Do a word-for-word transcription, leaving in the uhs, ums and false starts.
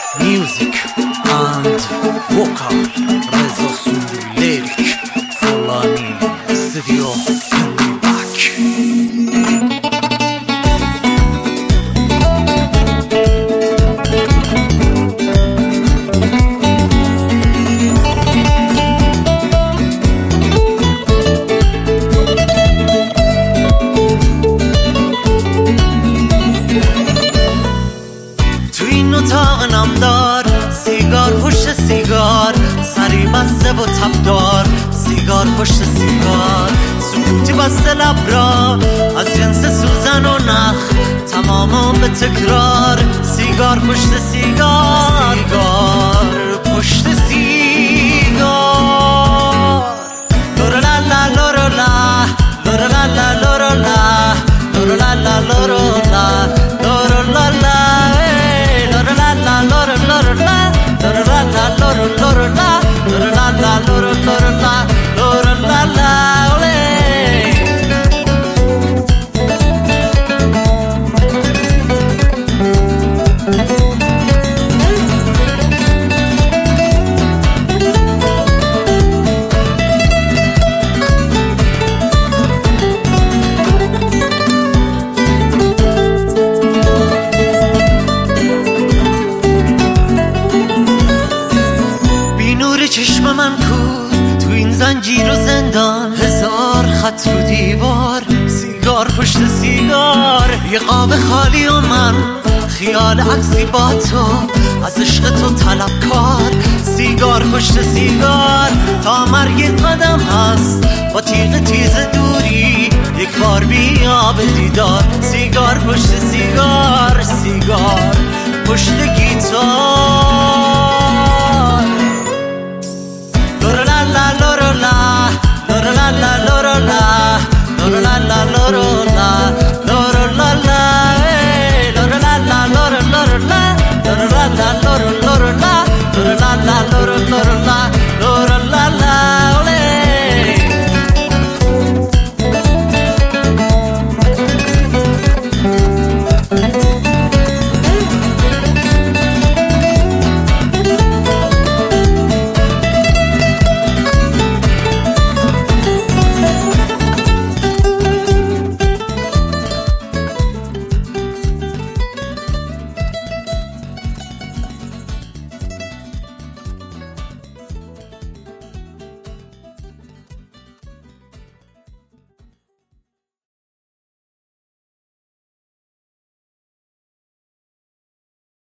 Music and vocal Reza Suri lyric Fulani studio back. تو این اتاق نامدار سیگار پشت سیگار، سری بسته و تبدار، سیگار پشت سیگار، سکوتی بسته لب را از جنس سوزن و نخ، تماما به تکرار. سیگار پشت سیگار، سیگار پشت سیگار. لورولا لورولا لورولا لورولا لورولا لورولا لورولا چشم من کو تو این زنجیر و زندان، هزار خط رو دیوار، سیگار پشت سیگار. یه قاب خالی و من خیال عکسی با تو، از عشق تو طلبکار. سیگار پشت سیگار تا مرگ قدم هست، با تیغ تیز دوری یک بار بیا به دیدار. سیگار پشت سیگار، سیگار پشت